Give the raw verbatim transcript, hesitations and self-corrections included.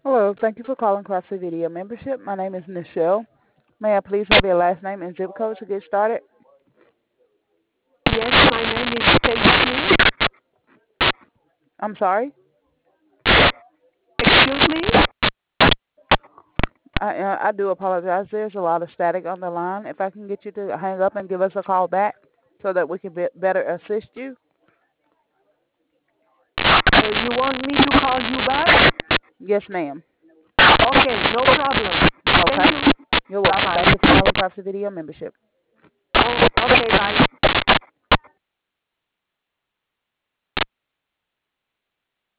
Hello, thank you for calling CrossFit Video Membership. My name is Nichelle. May I please have your last name and zip code to get started? Yes, my name is Peggy Smith. I'm sorry? Excuse me? I, uh, I do apologize. There's a lot of static on the line. If I can get you to hang up and give us a call back so that we can be better assist you. Uh, you want me to call you back? Yes, ma'am. Okay, no problem. Thank Okay. you. You're Bye welcome. Thank bye. you for calling CrossFit Video Membership. Oh, okay, bye.